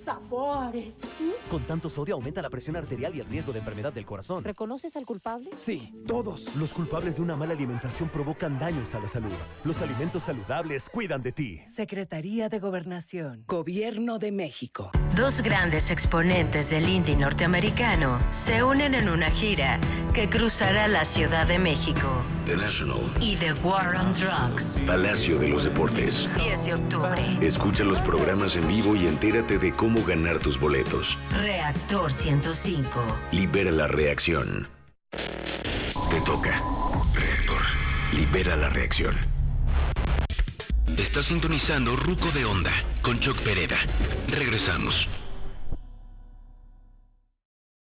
sabores! Con tanto sodio aumenta la presión arterial y el riesgo de enfermedad del corazón. ¿Reconoces al culpable? Sí, todos. Los culpables de una mala alimentación provocan daños a la salud. Los alimentos saludables cuidan de ti. Secretaría de Gobernación. Gobierno de México. Dos grandes exponentes del indie norteamericano se unen en una gira que cruzará la Ciudad de México. The National Y The War on Drugs. Palacio de los Deportes. 10 de octubre. Escucha los programas en vivo y entérate de cómo ganar tus boletos. Reactor 105. Libera la reacción. Te toca. Reactor. Libera la reacción. Estás sintonizando Ruco de Onda con Choc Pereda. Regresamos.